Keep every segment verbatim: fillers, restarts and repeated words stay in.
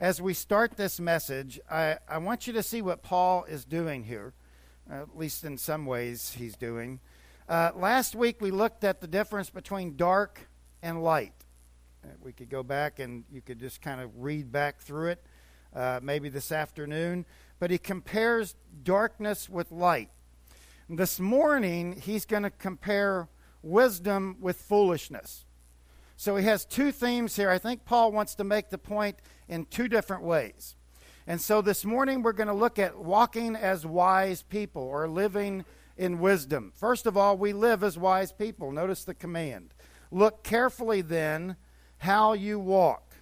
as we start this message, I, I want you to see what Paul is doing here, uh, at least in some ways he's doing. Uh, last week we looked at the difference between dark and light. Uh, we could go back and you could just kind of read back through it, uh, maybe this afternoon. But he compares darkness with light. This morning he's going to compare wisdom with foolishness. So he has two themes here. I think Paul wants to make the point in two different ways. And so this morning we're going to look at walking as wise people or living in wisdom. First of all, we live as wise people. Notice the command. Look carefully then how you walk.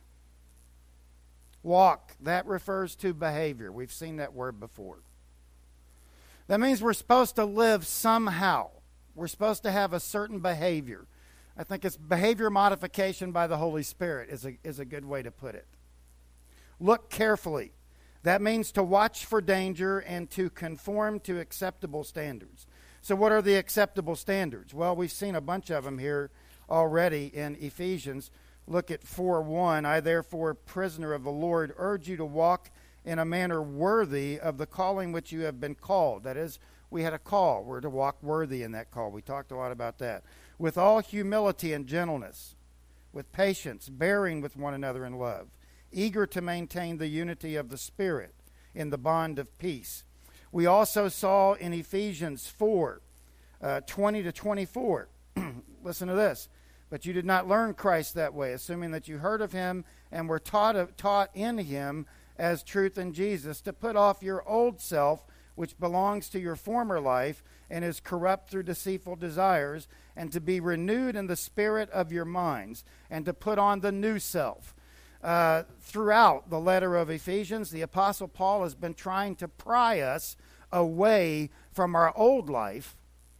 Walk, that refers to behavior. We've seen that word before. That means we're supposed to live somehow. We're supposed to have a certain behavior. I think it's behavior modification by the Holy Spirit is a, is a good way to put it. Look carefully. That means to watch for danger and to conform to acceptable standards. So what are the acceptable standards? Well, we've seen a bunch of them here already in Ephesians. Look at four one. I therefore, prisoner of the Lord, urge you to walk in a manner worthy of the calling which you have been called. That is, we had a call. We're to walk worthy in that call. We talked a lot about that. With all humility and gentleness, with patience, bearing with one another in love, eager to maintain the unity of the Spirit in the bond of peace. We also saw in Ephesians four, uh, twenty to twenty-four. Listen to this. But you did not learn Christ that way, assuming that you heard of him and were taught, of, taught in him as truth in Jesus, to put off your old self, which belongs to your former life and is corrupt through deceitful desires, and to be renewed in the spirit of your minds, and to put on the new self. Uh, throughout the letter of Ephesians, the Apostle Paul has been trying to pry us away from our old life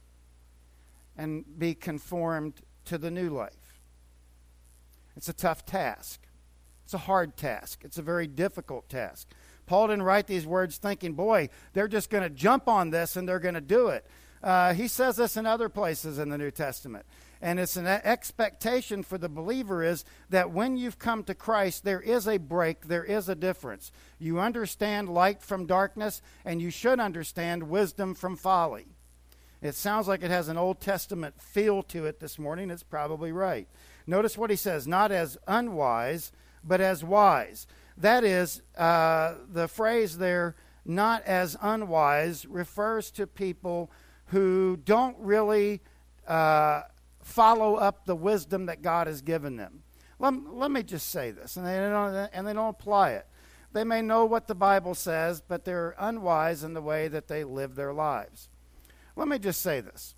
and be conformed to the new life. It's a tough task. It's a hard task. It's a very difficult task. Paul didn't write these words thinking, boy, they're just going to jump on this and they're going to do it. Uh, he says this in other places in the New Testament. And it's an expectation for the believer is that when you've come to Christ, there is a break, there is a difference. You understand light from darkness, and you should understand wisdom from folly. It sounds like it has an Old Testament feel to it this morning. It's probably right. Notice what he says, not as unwise, but as wise. That is, uh, the phrase there, not as unwise, refers to people who don't really uh, follow up the wisdom that God has given them. Let, let me just say this, and they, don't, and they don't apply it. They may know what the Bible says, but they're unwise in the way that they live their lives. Let me just say this.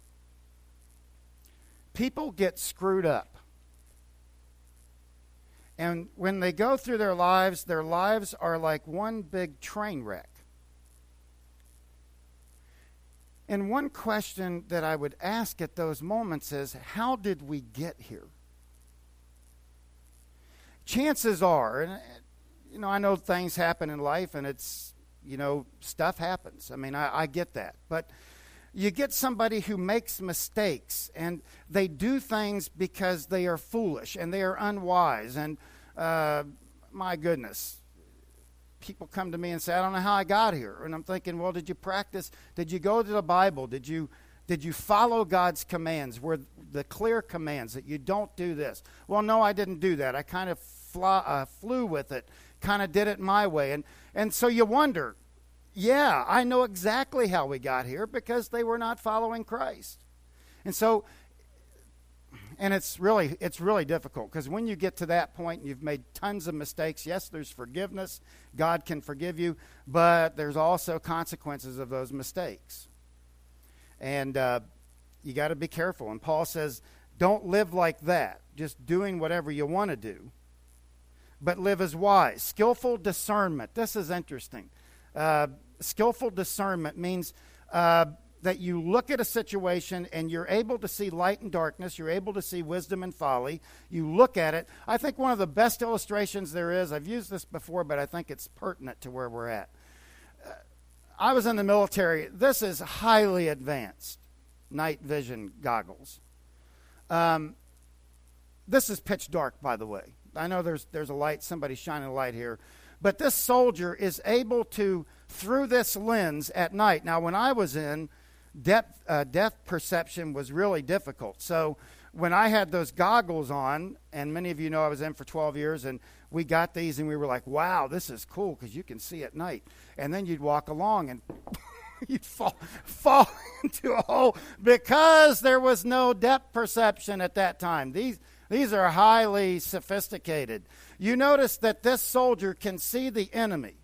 People get screwed up. And when they go through their lives, their lives are like one big train wreck. And one question that I would ask at those moments is, how did we get here? Chances are, and you know, I know things happen in life and it's, you know, stuff happens. I mean, I, I get that. But you get somebody who makes mistakes and they do things because they are foolish and they are unwise. And uh, my goodness, people come to me and say, I don't know how I got here. And I'm thinking, well, did you practice? Did you go to the Bible? Did you did you follow God's commands? Were the clear commands that you don't do this? Well, no, I didn't do that. I kind of fly, uh, flew with it, kind of did it my way. And, and so you wonder, yeah, I know exactly how we got here because they were not following Christ. And so, and it's really, it's really difficult because when you get to that point and you've made tons of mistakes, yes, there's forgiveness. God can forgive you, but there's also consequences of those mistakes. And uh, you got to be careful. And Paul says, don't live like that, just doing whatever you want to do, but live as wise. Skillful discernment. This is interesting. Uh, skillful discernment means uh, that you look at a situation and you're able to see light and darkness. You're able to see wisdom and folly. You look at it. I think one of the best illustrations there is, I've used this before, but I think it's pertinent to where we're at. Uh, I was in the military. This is highly advanced night vision goggles. Um, this is pitch dark, by the way. I know there's there's a light, somebody's shining a light here. But this soldier is able to, through this lens at night. Now, when I was in, depth, uh, depth perception was really difficult. So when I had those goggles on, and many of you know I was in for twelve years, and we got these, and we were like, wow, this is cool because you can see at night. And then you'd walk along, and you'd fall, fall into a hole because there was no depth perception at that time. These, these are highly sophisticated. You notice that this soldier can see the enemy,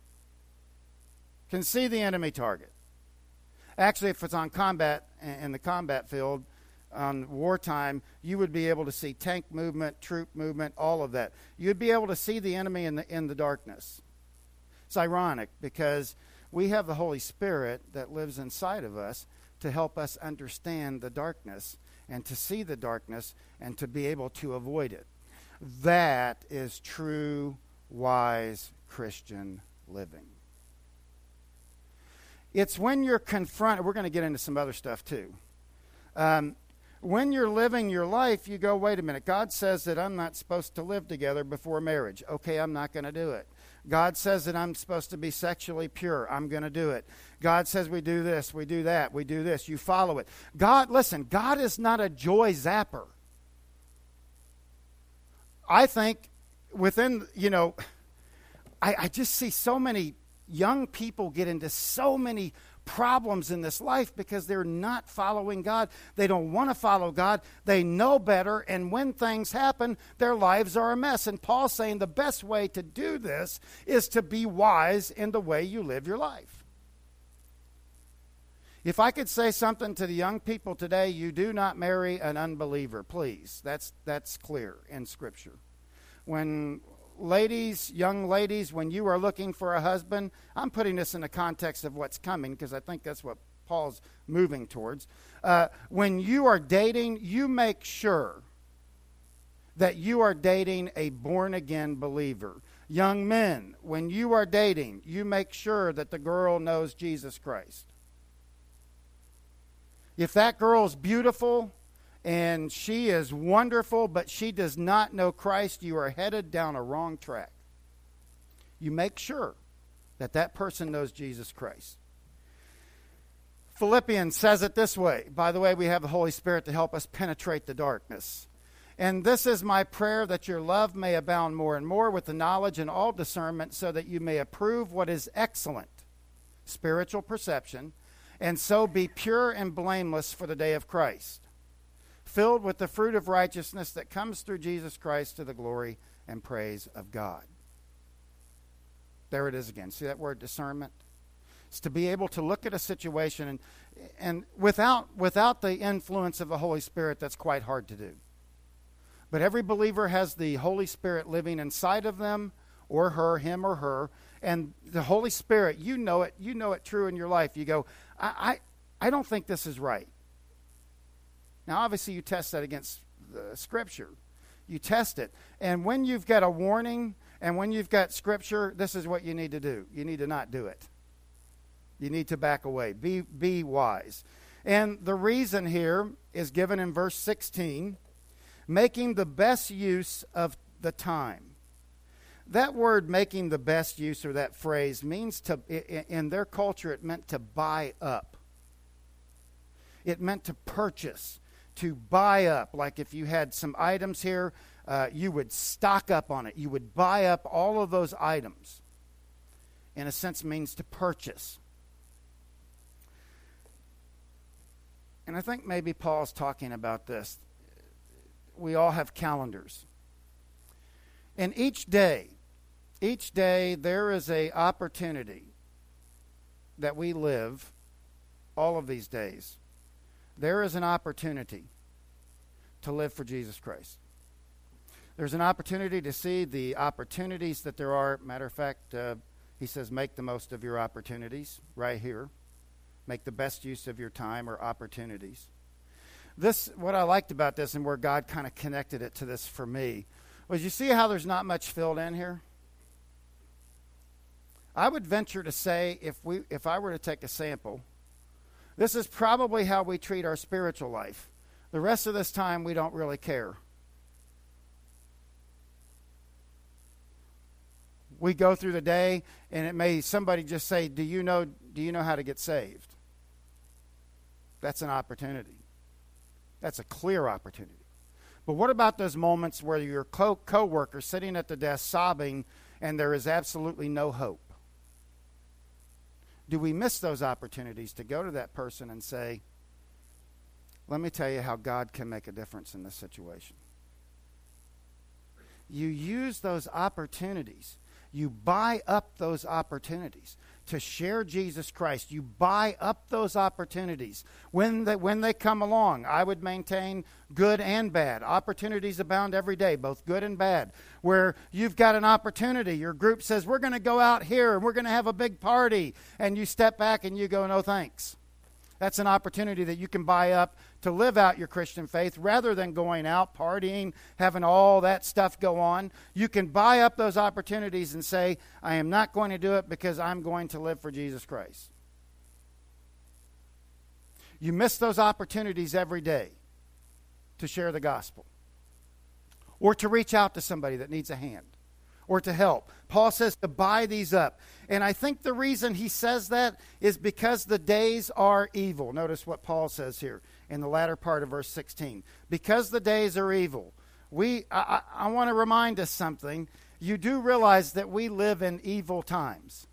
can see the enemy target. Actually, if it's on combat, in the combat field, on wartime, you would be able to see tank movement, troop movement, all of that. You'd be able to see the enemy in the in the darkness. It's ironic because we have the Holy Spirit that lives inside of us to help us understand the darkness and to see the darkness and to be able to avoid it. That is true, wise Christian living. It's when you're confronted, we're going to get into some other stuff too. Um, when you're living your life, you go, wait a minute, God says that I'm not supposed to live together before marriage. Okay, I'm not going to do it. God says that I'm supposed to be sexually pure. I'm going to do it. God says we do this, we do that, we do this. You follow it. God, listen, God is not a joy zapper. I think within, you know, I, I just see so many young people get into so many problems in this life because they're not following God. They don't want to follow God. They know better, and when things happen, their lives are a mess. And Paul's saying the best way to do this is to be wise in the way you live your life. If I could say something to the young people today, you do not marry an unbeliever, please. That's that's clear in Scripture. When ladies, young ladies, when you are looking for a husband, I'm putting this in the context of what's coming because I think that's what Paul's moving towards. Uh, when you are dating, you make sure that you are dating a born-again believer. Young men, when you are dating, you make sure that the girl knows Jesus Christ. If that girl's beautiful and she is wonderful, but she does not know Christ, you are headed down a wrong track. You make sure that that person knows Jesus Christ. Philippians says it this way. By the way, we have the Holy Spirit to help us penetrate the darkness. And this is my prayer, that your love may abound more and more with the knowledge and all discernment, so that you may approve what is excellent, spiritual perception, and so be pure and blameless for the day of Christ, filled with the fruit of righteousness that comes through Jesus Christ to the glory and praise of God. There it is again. See that word discernment? It's to be able to look at a situation and and without without the influence of the Holy Spirit, that's quite hard to do. But every believer has the Holy Spirit living inside of them, or her, him or her, and the Holy Spirit, you know it, you know it true in your life. You go, I I, I don't think this is right. Now, obviously, you test that against the Scripture. You test it. And when you've got a warning and when you've got Scripture, this is what you need to do. You need to not do it. You need to back away. Be, be wise. And the reason here is given in verse sixteen, making the best use of the time. That word, making the best use, or that phrase, means to, in their culture, it meant to buy up. It meant to purchase. To buy up, like if you had some items here, uh, you would stock up on it. You would buy up all of those items. In a sense, means to purchase. And I think maybe Paul's talking about this. We all have calendars. And each day, each day there is an opportunity that we live, all of these days. There is an opportunity to live for Jesus Christ. There's an opportunity to see the opportunities that there are. Matter of fact, uh, he says, make the most of your opportunities right here. Make the best use of your time or opportunities. This, what I liked about this and where God kind of connected it to this for me, was you see how there's not much filled in here? I would venture to say, if we, if I were to take a sample, this is probably how we treat our spiritual life. The rest of this time, we don't really care. we go through the day, and it may somebody just say, do you know, do you know how to get saved? That's an opportunity. That's a clear opportunity. But what about those moments where your co- co-worker sitting at the desk sobbing and there is absolutely no hope? Do we miss those opportunities to go to that person and say, let me tell you how God can make a difference in this situation? You use those opportunities. You buy up those opportunities to share Jesus Christ. You buy up those opportunities. When they, when they come along, I would maintain good and bad. Opportunities abound every day, both good and bad. Where you've got an opportunity, your group says, we're going to go out here and we're going to have a big party. And you step back and you go, no thanks. That's an opportunity that you can buy up to live out your Christian faith rather than going out, partying, having all that stuff go on. You can buy up those opportunities and say, I am not going to do it because I'm going to live for Jesus Christ. You miss those opportunities every day to share the gospel or to reach out to somebody that needs a hand or to help. Paul says to buy these up. And I think the reason he says that is because the days are evil. Notice what Paul says here in the latter part of verse sixteen. Because the days are evil. We, I, I, I want to remind us something. You do realize that we live in evil times.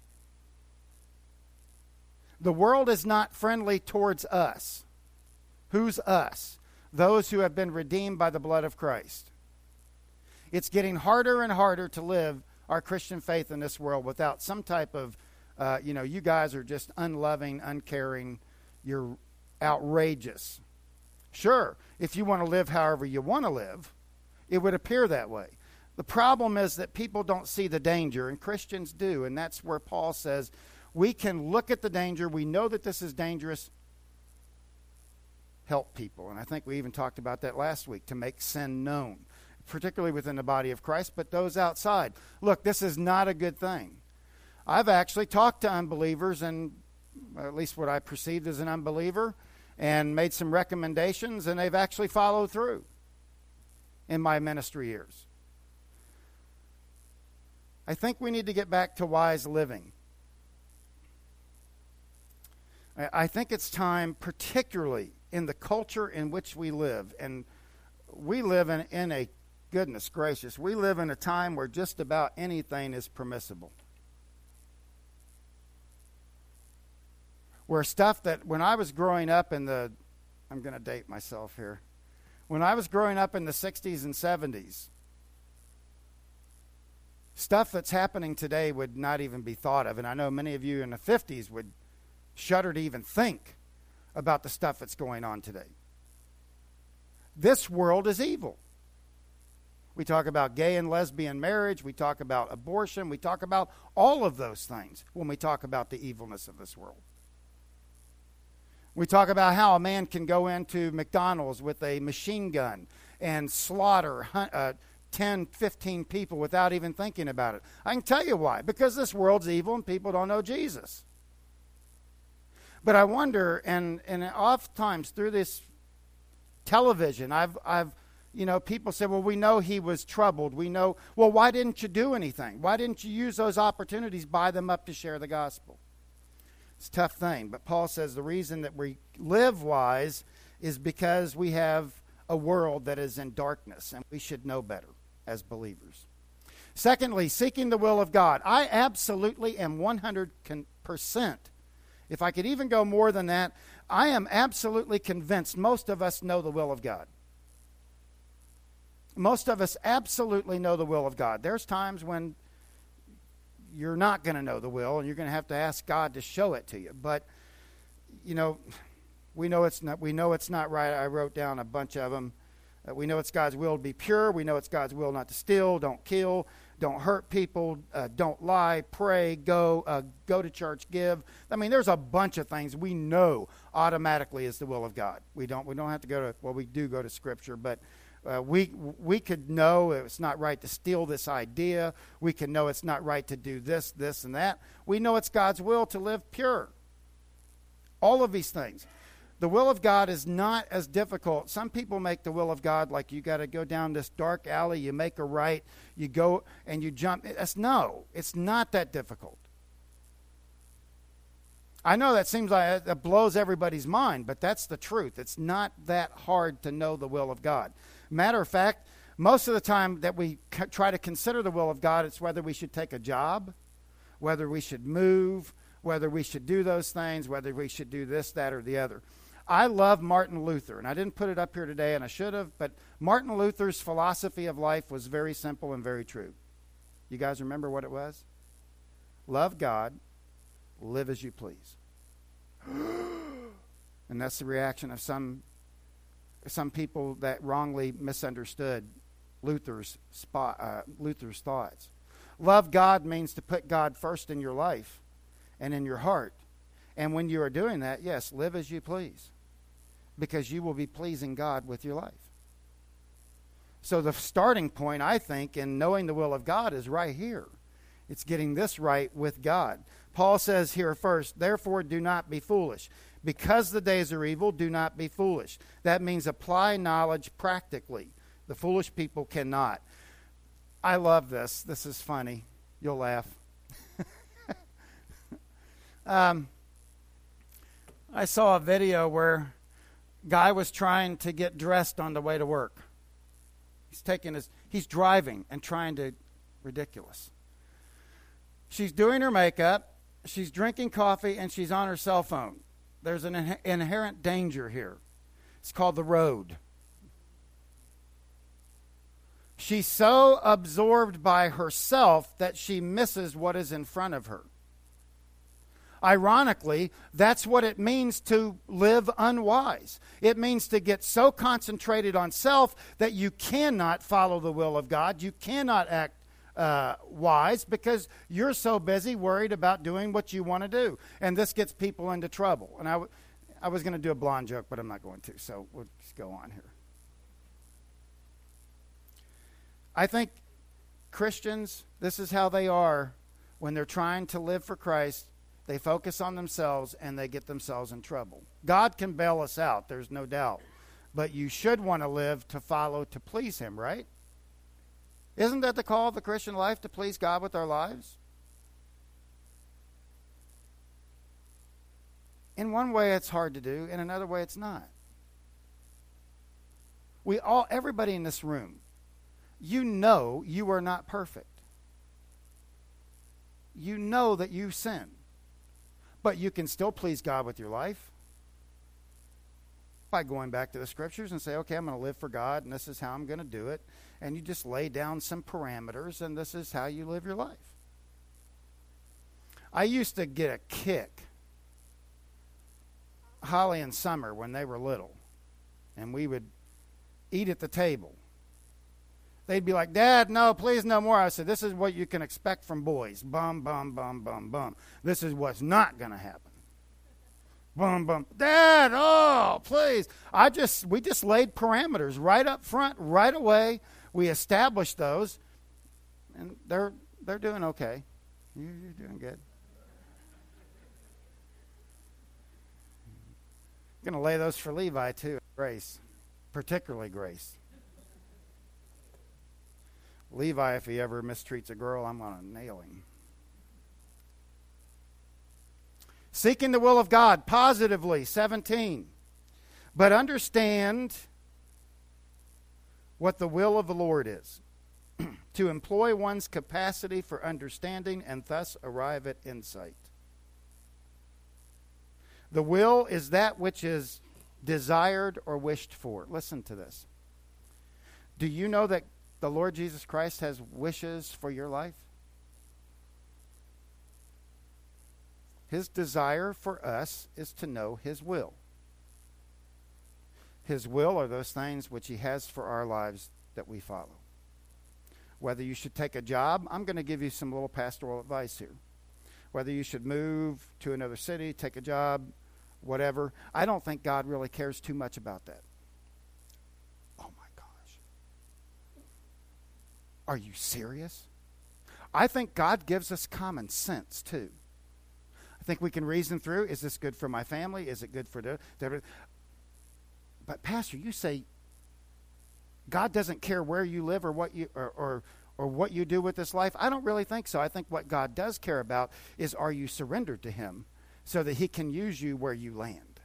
The world is not friendly towards us. Who's us? Those who have been redeemed by the blood of Christ. It's getting harder and harder to live our Christian faith in this world without some type of, uh, you know, you guys are just unloving, uncaring, you're outrageous. Sure, if you want to live however you want to live, it would appear that way. The problem is that people don't see the danger, and Christians do, and that's where Paul says we can look at the danger, we know that this is dangerous, help people. And I think we even talked about that last week, to make sin known, particularly within the body of Christ, but those outside. Look, this is not a good thing. I've actually talked to unbelievers, and at least what I perceived as an unbeliever, and made some recommendations, and they've actually followed through in my ministry years. I think we need to get back to wise living. I think it's time, particularly in the culture in which we live, and we live in, in a, goodness gracious, we live in a time where just about anything is permissible. Where stuff that, when I was growing up in the, I'm going to date myself here, when I was growing up in the sixties and seventies, stuff that's happening today would not even be thought of. And I know many of you in the fifties would shudder to even think about the stuff that's going on today. This world is evil. We talk about gay and lesbian marriage. We talk about abortion. We talk about all of those things when we talk about the evilness of this world. We talk about how a man can go into McDonald's with a machine gun and slaughter uh, ten, fifteen people without even thinking about it. I can tell you why. Because this world's evil and people don't know Jesus. But I wonder, and, and oftentimes through this television, I've, I've, you know, people say, well, we know he was troubled. We know, well, why didn't you do anything? Why didn't you use those opportunities, buy them up to share the gospel? It's a tough thing. But Paul says the reason that we live wise is because we have a world that is in darkness, and we should know better as believers. Secondly, seeking the will of God. I absolutely am one hundred percent. If I could even go more than that, I am absolutely convinced most of us know the will of God. Most of us absolutely know the will of God. There's times when you're not going to know the will, and you're going to have to ask God to show it to you. But, you know, we know it's not, we know it's not right. I wrote down a bunch of them. Uh, we know it's God's will to be pure. We know it's God's will not to steal, don't kill, don't hurt people, uh, don't lie, pray, go, uh, go to church, give. I mean, there's a bunch of things we know automatically is the will of God. We don't, we don't have to go to, well, we do go to Scripture, but uh, we we could know it's not right to steal this idea. We can know it's not right to do this, this, and that. We know it's God's will to live pure. All of these things. The will of God is not as difficult. Some people make the will of God like you got to go down this dark alley, you make a right, you go and you jump. That's no, it's not that difficult. I know that seems like that blows everybody's mind, but that's the truth. It's not that hard to know the will of God. Matter of fact, most of the time that we c- try to consider the will of God, it's whether we should take a job, whether we should move, whether we should do those things, whether we should do this, that, or the other. I love Martin Luther, and I didn't put it up here today, and I should have, but Martin Luther's philosophy of life was very simple and very true. You guys remember what it was? Love God, live as you please. And that's the reaction of some some people that wrongly misunderstood Luther's spot, uh, Luther's thoughts. Love God means to put God first in your life and in your heart. And when you are doing that, yes, live as you please, because you will be pleasing God with your life. So the starting point, I think, in knowing the will of God is right here. It's getting this right with God. Paul says here first, therefore do not be foolish. Because the days are evil, do not be foolish. That means apply knowledge practically. The foolish people cannot. I love this. This is funny. You'll laugh. um, I saw a video where a guy was trying to get dressed on the way to work. He's taking his, he's driving and trying to, ridiculous. She's doing her makeup, she's drinking coffee, and she's on her cell phone. There's an in- inherent danger here. It's called the road. She's so absorbed by herself that she misses what is in front of her. Ironically, that's what it means to live unwise. It means to get so concentrated on self that you cannot follow the will of God. You cannot act uh, wise because you're so busy worried about doing what you want to do. And this gets people into trouble. And I, w- I was going to do a blonde joke, but I'm not going to. So we'll just go on here. I think Christians, this is how they are when they're trying to live for Christ. They focus on themselves and they get themselves in trouble. God can bail us out, there's no doubt. But you should want to live to follow, to please Him, right? Isn't that the call of the Christian life, to please God with our lives? In one way it's hard to do, in another way it's not. We all, everybody in this room, you know you are not perfect. You know that you sin. But you can still please God with your life by going back to the scriptures and say, okay, I'm going to live for God, and this is how I'm going to do it. And you just lay down some parameters, and this is how you live your life. I used to get a kick, Holly and Summer, when they were little, and we would eat at the table. They'd be like, Dad, no, please no more. I said, this is what you can expect from boys. Bum, bum, bum, bum, bum. This is what's not going to happen. Bum, bum. Dad, oh, please. I just, we just laid parameters right up front, right away. We established those, and they're they're doing okay. You're, you're doing good. I'm going to lay those for Levi, too. Grace, particularly Grace. Levi, if he ever mistreats a girl, I'm going to nail him. Seeking the will of God, positively, seventeen. But understand what the will of the Lord is. To employ one's capacity for understanding and thus arrive at insight. The will is that which is desired or wished for. Listen to this. Do you know that the Lord Jesus Christ has wishes for your life? His desire for us is to know His will. His will are those things which He has for our lives that we follow. Whether you should take a job, I'm going to give you some little pastoral advice here. Whether you should move to another city, take a job, whatever, I don't think God really cares too much about that. Are you serious? I think God gives us common sense, too. I think we can reason through, is this good for my family? Is it good for the... but Pastor, you say God doesn't care where you live or what you or, or or what you do with this life. I don't really think so. I think what God does care about is, are you surrendered to him so that he can use you where you land?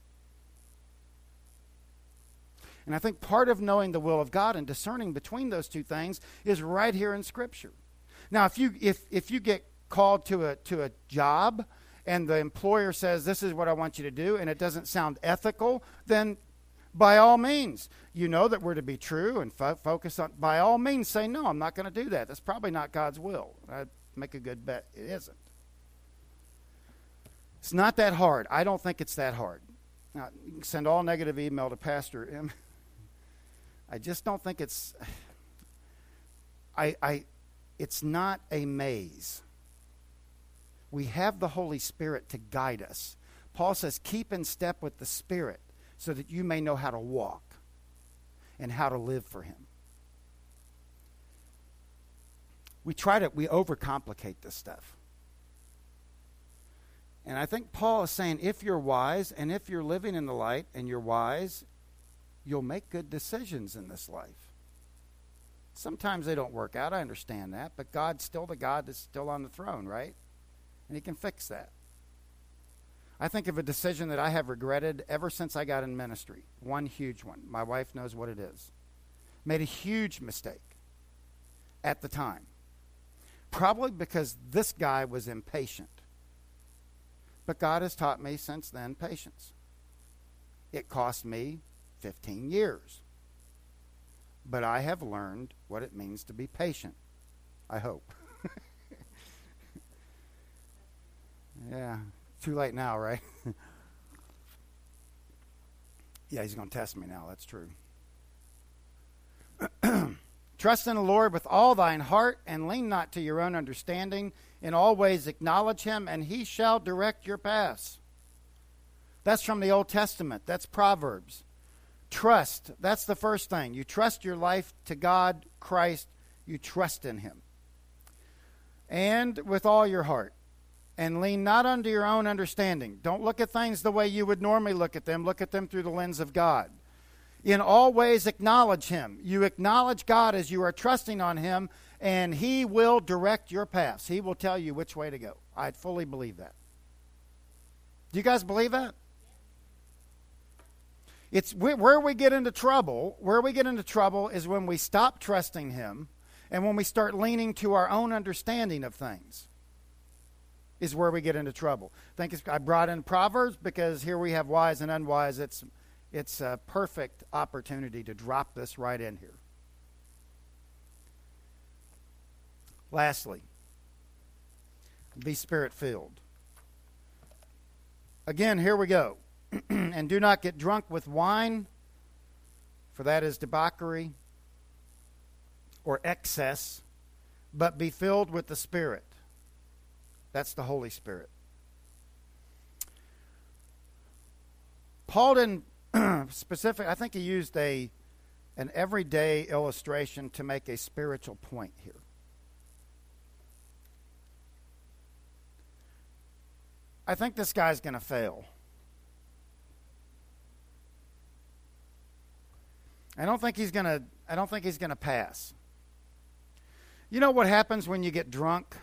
And I think part of knowing the will of God and discerning between those two things is right here in Scripture. Now, if you if if you get called to a to a job and the employer says, this is what I want you to do, and it doesn't sound ethical, then by all means, you know that we're to be true and fo- focus on, by all means, say, no, I'm not going to do that. That's probably not God's will. I'd make a good bet it isn't. It's not that hard. I don't think it's that hard. Now, you can send all negative email to Pastor M. I just don't think it's, I, I, it's not a maze. We have the Holy Spirit to guide us. Paul says, keep in step with the Spirit, so that you may know how to walk and how to live for him. We try to, we overcomplicate this stuff. And I think Paul is saying, if you're wise and if you're living in the light and you're wise, you'll make good decisions in this life. Sometimes they don't work out, I understand that, but God's still the God that's still on the throne, right? And he can fix that. I think of a decision that I have regretted ever since I got in ministry. One huge one. My wife knows what it is. Made a huge mistake at the time. Probably because this guy was impatient. But God has taught me since then patience. It cost me fifteen years. But I have learned what it means to be patient. I hope. Yeah. Too late now, right? Yeah, he's going to test me now. That's true. Trust in the Lord with all thine heart, and lean not to your own understanding. In all ways acknowledge him, and he shall direct your paths. That's from the Old Testament. That's Proverbs. Trust. That's the first thing. You trust your life to God, Christ. You trust in him. And with all your heart. And lean not unto your own understanding. Don't look at things the way you would normally look at them. Look at them through the lens of God. In all ways acknowledge him. You acknowledge God as you are trusting on him, and he will direct your paths. He will tell you which way to go. I fully believe that. Do you guys believe that? It's where we get into trouble. Where we get into trouble is when we stop trusting him and when we start leaning to our own understanding of things. Is where we get into trouble. I think it's, I brought in Proverbs because here we have wise and unwise. It's, it's a perfect opportunity to drop this right in here. Lastly, be Spirit-filled. Again, here we go. And do not get drunk with wine, for that is debauchery or excess, but be filled with the Spirit. That's the Holy Spirit. Paul didn't specific. I think he used a an everyday illustration to make a spiritual point here. I think this guy's going to fail. I don't think he's going to. I don't think he's going to pass. You know what happens when you get drunk?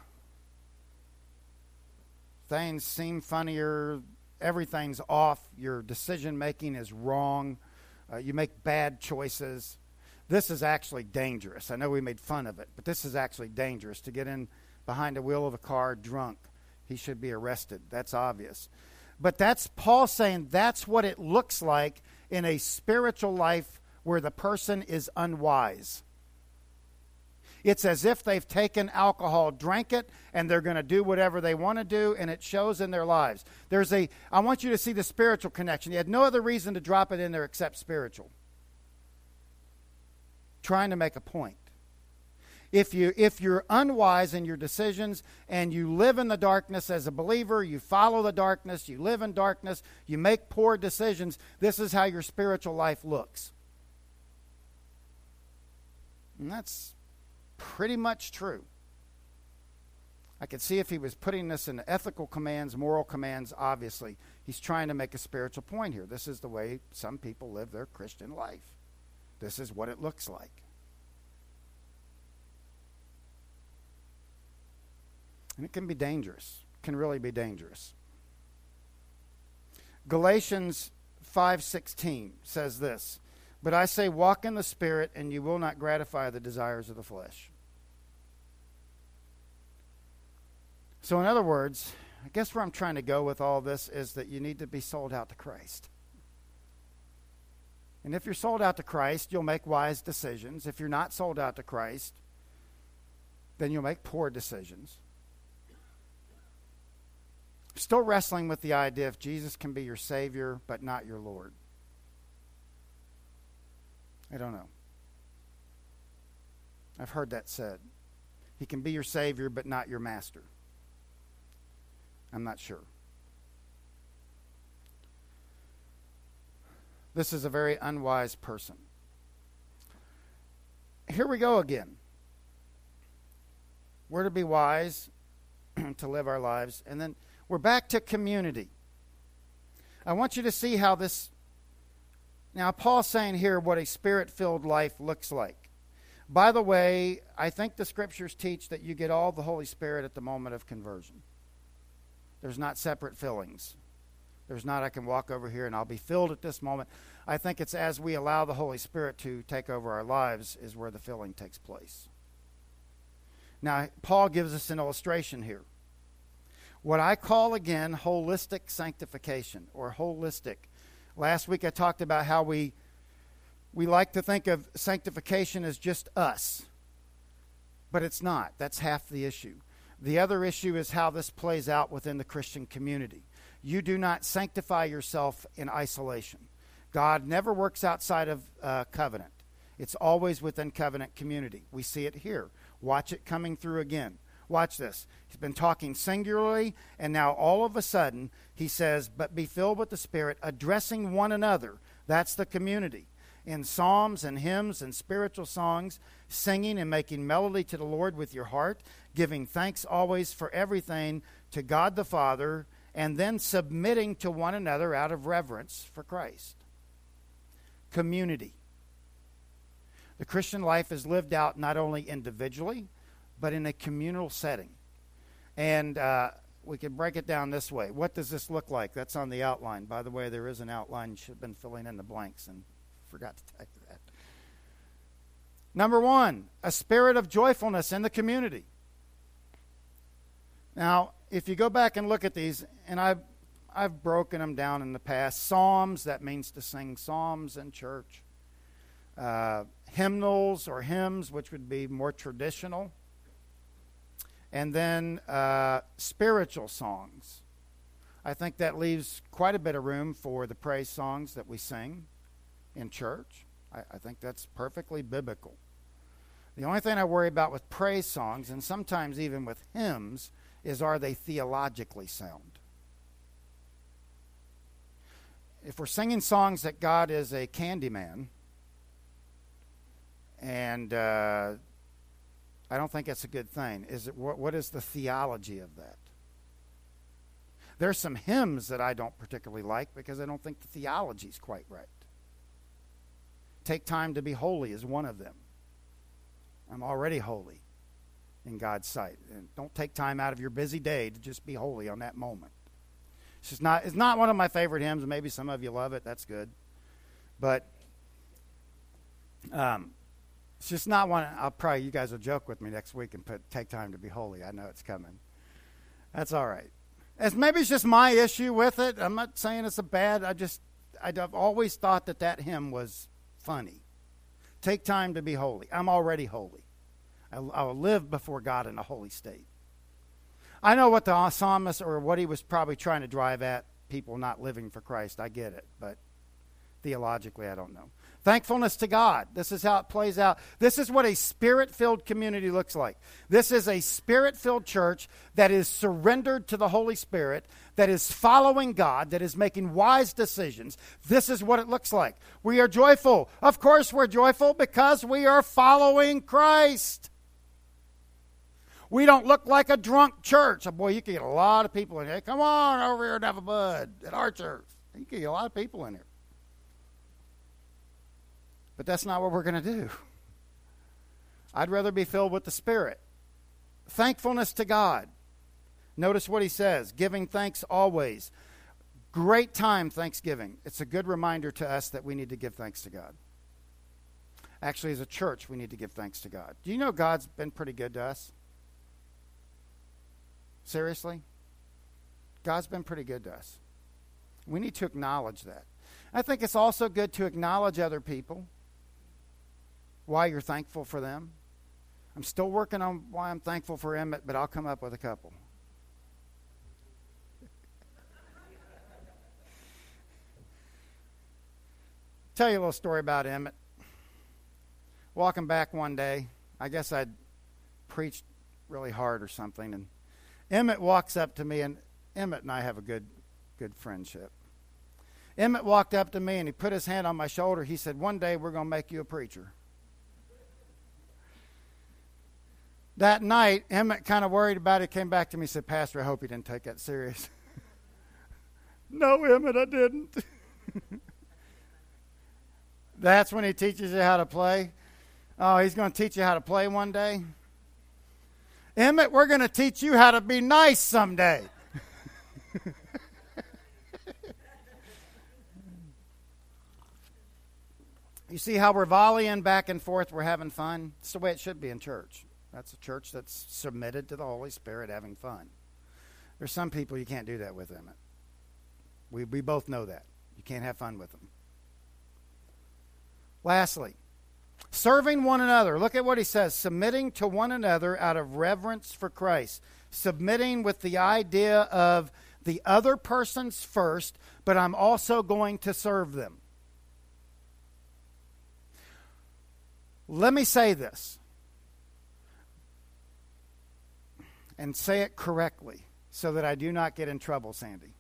Things seem funnier. Everything's off. Your decision making is wrong. Uh, you make bad choices. This is actually dangerous. I know we made fun of it, but this is actually dangerous to get in behind the wheel of a car drunk. He should be arrested. That's obvious. But that's Paul saying that's what it looks like in a spiritual life where the person is unwise. It's as if they've taken alcohol, drank it, and they're going to do whatever they want to do, and it shows in their lives. There's a, I want you to see the spiritual connection. You had no other reason to drop it in there except spiritual. Trying to make a point. If you, if you're unwise in your decisions and you live in the darkness as a believer, you follow the darkness, you live in darkness, you make poor decisions, this is how your spiritual life looks. And that's pretty much true. I could see if he was putting this in ethical commands, moral commands, obviously. He's trying to make a spiritual point here. This is the way some people live their Christian life. This is what it looks like. And it can be dangerous. It can really be dangerous. Galatians five sixteen says this, "But I say, walk in the Spirit, and you will not gratify the desires of the flesh." So in other words, I guess where I'm trying to go with all this is that you need to be sold out to Christ. And if you're sold out to Christ, you'll make wise decisions. If you're not sold out to Christ, then you'll make poor decisions. Still wrestling with the idea if Jesus can be your Savior but not your Lord. I don't know. I've heard that said. He can be your Savior but not your Master. I'm not sure. This is a very unwise person. Here we go again. We're to be wise to live our lives. And then we're back to community. I want you to see how this... Now, Paul's saying here what a Spirit-filled life looks like. By the way, I think the Scriptures teach that you get all the Holy Spirit at the moment of conversion. There's not separate fillings. There's not, I can walk over here and I'll be filled at this moment. I think it's as we allow the Holy Spirit to take over our lives is where the filling takes place. Now, Paul gives us an illustration here. What I call, again, holistic sanctification or holistic. Last week I talked about how we we like to think of sanctification as just us. But it's not. That's half the issue. The other issue is how this plays out within the Christian community. You do not sanctify yourself in isolation. God never works outside of uh, covenant. It's always within covenant community. We see it here. Watch it coming through again. Watch this. He's been talking singularly, and now all of a sudden he says, but be filled with the Spirit, addressing one another. That's the community. In psalms and hymns and spiritual songs, singing and making melody to the Lord with your heart, giving thanks always for everything to God the Father, and then submitting to one another out of reverence for Christ. Community. The Christian life is lived out not only individually, but in a communal setting. And uh, we can break it down this way. What does this look like? That's on the outline. By the way, there is an outline. You should have been filling in the blanks and forgot to tell you that. Number one, a spirit of joyfulness in the community. Now, if you go back and look at these, and I've, I've broken them down in the past. Psalms, that means to sing psalms in church. Uh, hymnals or hymns, which would be more traditional. And then uh, spiritual songs. I think that leaves quite a bit of room for the praise songs that we sing in church. I, I think that's perfectly biblical. The only thing I worry about with praise songs, and sometimes even with hymns, is are they theologically sound? If we're singing songs that God is a candy man, and uh, I don't think that's a good thing. Is it what, what is the theology of that? There's some hymns that I don't particularly like because I don't think the theology is quite right. Take time to be holy is one of them. I'm already holy in God's sight. And don't take time out of your busy day to just be holy on that moment. It's just not, it's not one of my favorite hymns. Maybe some of you love it. That's good. But um, it's just not one. I'll probably, you guys will joke with me next week and put take time to be holy. I know it's coming. That's all right. As maybe it's just my issue with it. I'm not saying it's a bad. I just, I've always thought that that hymn was funny. Take time to be holy. I'm already holy. I, I will live before God in a holy state. I know what the psalmist or what he was probably trying to drive at, people not living for Christ. I get it, but theologically, I don't know. Thankfulness to God. This is how it plays out. This is what a Spirit-filled community looks like. This is a Spirit-filled church that is surrendered to the Holy Spirit, that is following God, that is making wise decisions. This is what it looks like. We are joyful. Of course we're joyful because we are following Christ. We don't look like a drunk church. Oh, boy, you can get a lot of people in here. Hey, come on over here and have a bud at our church. You can get a lot of people in here. But that's not what we're going to do. I'd rather be filled with the Spirit. Thankfulness to God. Notice what he says, giving thanks always. Great time, Thanksgiving. It's a good reminder to us that we need to give thanks to God. Actually, as a church, we need to give thanks to God. Do you know God's been pretty good to us? Seriously? God's been pretty good to us. We need to acknowledge that. I think it's also good to acknowledge other people, why you're thankful for them. I'm still working on why I'm thankful for Emmett, but I'll come up with a couple. Tell you a little story about Emmett. Walking back one day, I guess I'd preached really hard or something, and Emmett walks up to me, and Emmett and I have a good, good friendship. Emmett walked up to me, and he put his hand on my shoulder. He said, one day we're going to make you a preacher. That night, Emmett, kind of worried about it, came back to me and said, Pastor, I hope you didn't take that serious. No, Emmett, I didn't. That's when he teaches you how to play. Oh, he's going to teach you how to play one day. Emmett, we're going to teach you how to be nice someday. You see how we're volleying back and forth, we're having fun? It's the way it should be in church. That's a church that's submitted to the Holy Spirit, having fun. There's some people you can't do that with, Emmett. We, we both know that. You can't have fun with them. Lastly, serving one another. Look at what he says. Submitting to one another out of reverence for Christ. Submitting with the idea of the other person's first, but I'm also going to serve them. Let me say this. And say it correctly so that I do not get in trouble, Sandy.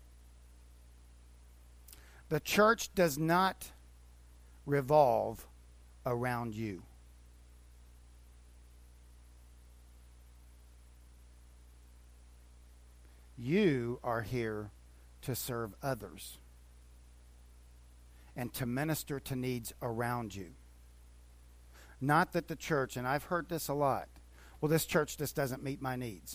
The church does not revolve around you. You are here to serve others and to minister to needs around you. Not that the church, and I've heard this a lot, well, this church just doesn't meet my needs.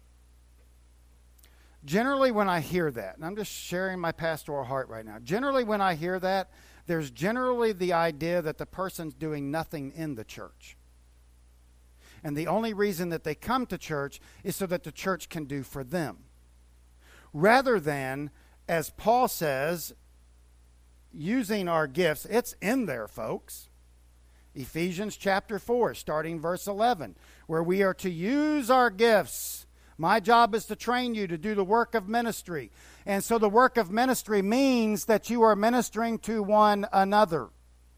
Generally, when I hear that, and I'm just sharing my pastoral heart right now, generally when I hear that, there's generally the idea that the person's doing nothing in the church. And the only reason that they come to church is so that the church can do for them. Rather than, as Paul says, using our gifts. It's in there, folks. Ephesians chapter four, starting verse eleven, where we are to use our gifts. My job is to train you to do the work of ministry. And so the work of ministry means that you are ministering to one another.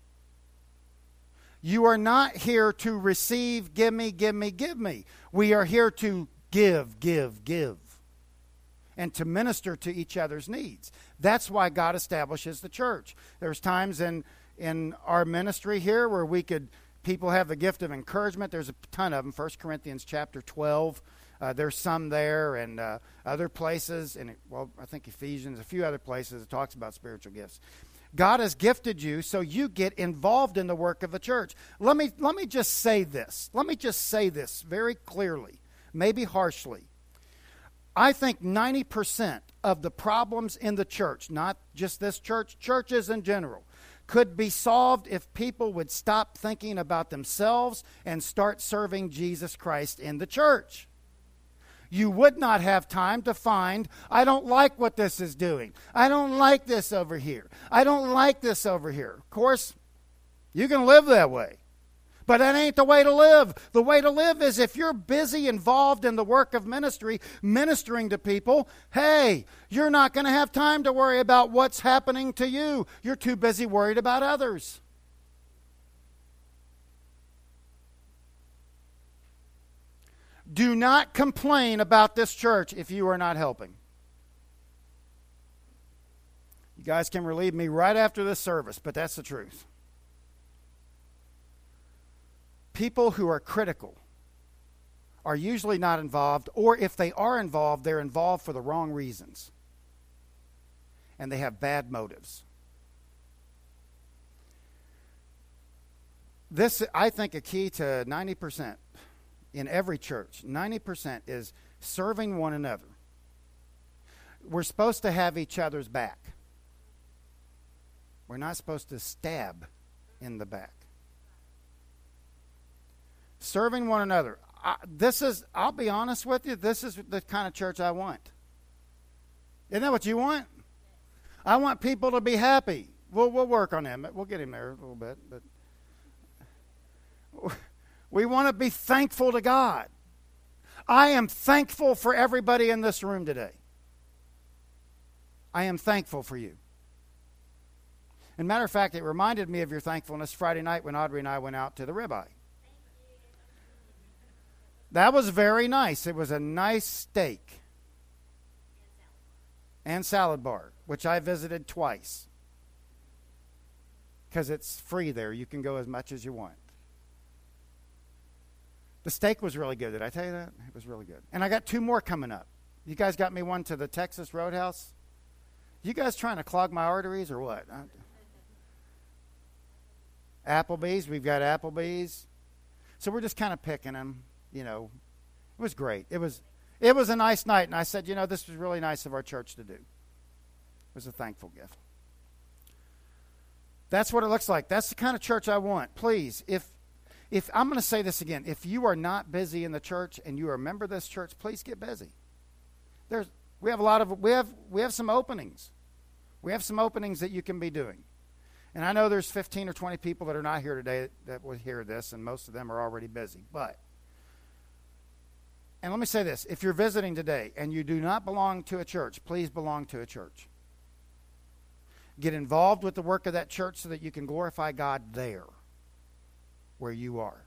You are not here to receive, give me, give me, give me. We are here to give, give, give. And to minister to each other's needs. That's why God establishes the church. There's times in, in our ministry here where we could, people have the gift of encouragement. There's a ton of them. First Corinthians chapter twelve. Uh, there's some there, and uh, other places, and it, well, I think Ephesians, a few other places, it talks about spiritual gifts. God has gifted you, so you get involved in the work of the church. Let me let me just say this. Let me just say this very clearly, maybe harshly. I think ninety percent of the problems in the church, not just this church, churches in general, could be solved if people would stop thinking about themselves and start serving Jesus Christ in the church. You would not have time to find, I don't like what this is doing. I don't like this over here. I don't like this over here. Of course, you can live that way. But that ain't the way to live. The way to live is if you're busy involved in the work of ministry, ministering to people, hey, you're not going to have time to worry about what's happening to you. You're too busy worried about others. Do not complain about this church if you are not helping. You guys can relieve me right after this service, but that's the truth. People who are critical are usually not involved, or if they are involved, they're involved for the wrong reasons. And they have bad motives. This, I think, a key to ninety percent in every church, ninety percent is serving one another. We're supposed to have each other's back. We're not supposed to stab in the back. Serving one another. I, this is, I'll be honest with you, this is the kind of church I want. Isn't that what you want? I want people to be happy. We'll, we'll work on him. We'll get him there a little bit. But we want to be thankful to God. I am thankful for everybody in this room today. I am thankful for you. And matter of fact, it reminded me of your thankfulness Friday night when Audrey and I went out to the ribeye. That was very nice. It was a nice steak. And salad bar, which I visited twice. Because it's free there. You can go as much as you want. The steak was really good. Did I tell you that? It was really good. And I got two more coming up. You guys got me one to the Texas Roadhouse? You guys trying to clog my arteries or what? Applebee's. We've got Applebee's. So we're just kind of picking them. You know, it was great. It was it was a nice night. And I said, you know, this was really nice of our church to do. It was a thankful gift. That's what it looks like. That's the kind of church I want. Please, if if I'm going to say this again, if you are not busy in the church and you are a member of this church, please get busy. There's we have a lot of we have we have some openings. We have some openings that you can be doing. And I know there's fifteen or twenty people that are not here today that, that will hear this, and most of them are already busy. But and let me say this, if you're visiting today and you do not belong to a church, please belong to a church. Get involved with the work of that church so that you can glorify God there, where you are.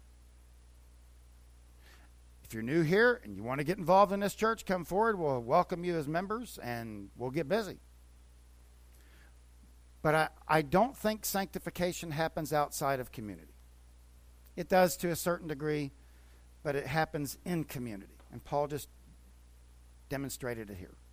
If you're new here and you want to get involved in this church, come forward. We'll welcome you as members and we'll get busy. But I, I don't think sanctification happens outside of community. It does to a certain degree, but it happens in community. And Paul just demonstrated it here.